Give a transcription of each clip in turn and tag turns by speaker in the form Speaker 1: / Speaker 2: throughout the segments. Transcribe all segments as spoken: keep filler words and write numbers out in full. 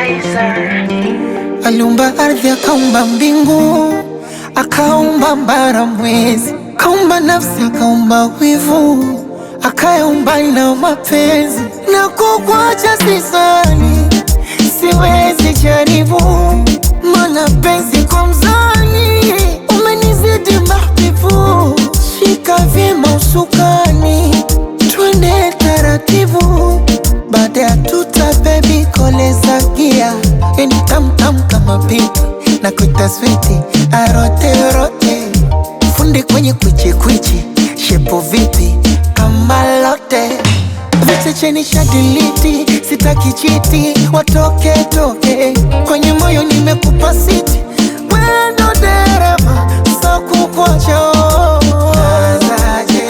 Speaker 1: Kaiser.
Speaker 2: Aliumba ardhi, akaumba mbingu, akaumba mbara mwezi, akaumba nafsi, akaumba wivu, akaumba na mapenzi. Na kukuacha sisani, siwezi jaribu, mana penzi kwa mzani umenizidi mahbibu. Shika vyema usukani, twende taratibu, baada ya tuta baby koleza gia. Yani tam tam kama pipi na kuita switi arote rote, fundi kwenye kwichi kwichi, shepo vipi kama lote, vichecheni shadiliti, sitaki chiti, watoke toke kwenye moyo nimekupa siti, wendo dereva so kukuacha. Nazaje,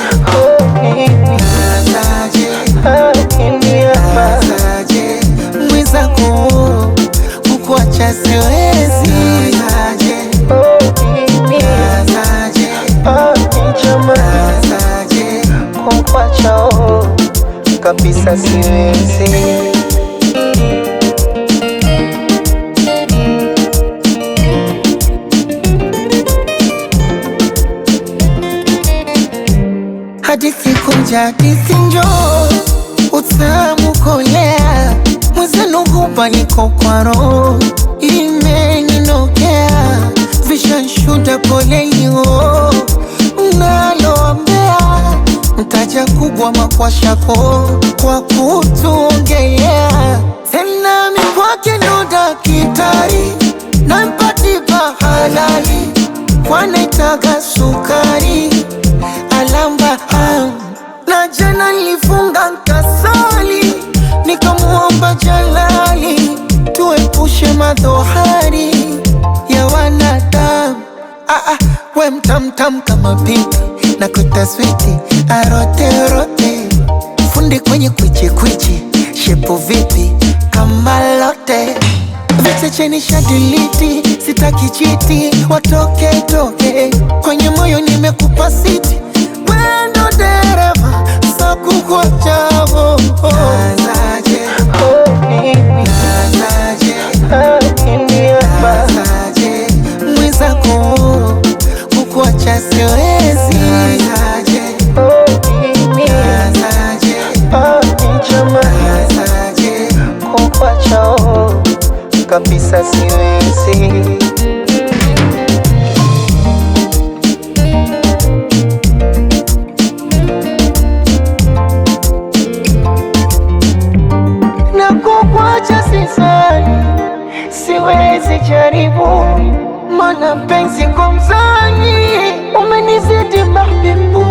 Speaker 2: nazaje, nazaje, mwenzako kukuacha siwezi. Nazaje, nazaje, nazaje, kukuacha kabisa siwezi. Hadithi kunja, hadithi njoo, utamu kolea, mwenzenu hupa niko kwa roho, imeninokea, vishanshuda polelio, mnaloambea mtaja kubwa makwashako kwa kutuongelea. Tena mikwake ndo dakitari, na mpatipa halali, wanaitaga sukari alamba ham. Na jana nilifunga nkasali, nikamuomba Jalali tuepushe madhohari ya wanadamu. Ah, ah, we mtamtam kama pipi na kuita switi arote rote, fundi kwenye kwichi kwichi, shepo vipi kama lote, vichecheni shadiliti, sitaki chiti, watoke toke kwenye moyo nimekupa siti, wendo dereva so kukuacha. Nazaje, nazaje, nazaje, mwenzako kukuacha siwezi. Nazaje, nazaje, nazaje, kukuacha kabisa siwezi. Kukuacha sisani, siwezi jaribu, mana penzi kwa mzani umenizidi mahbibu.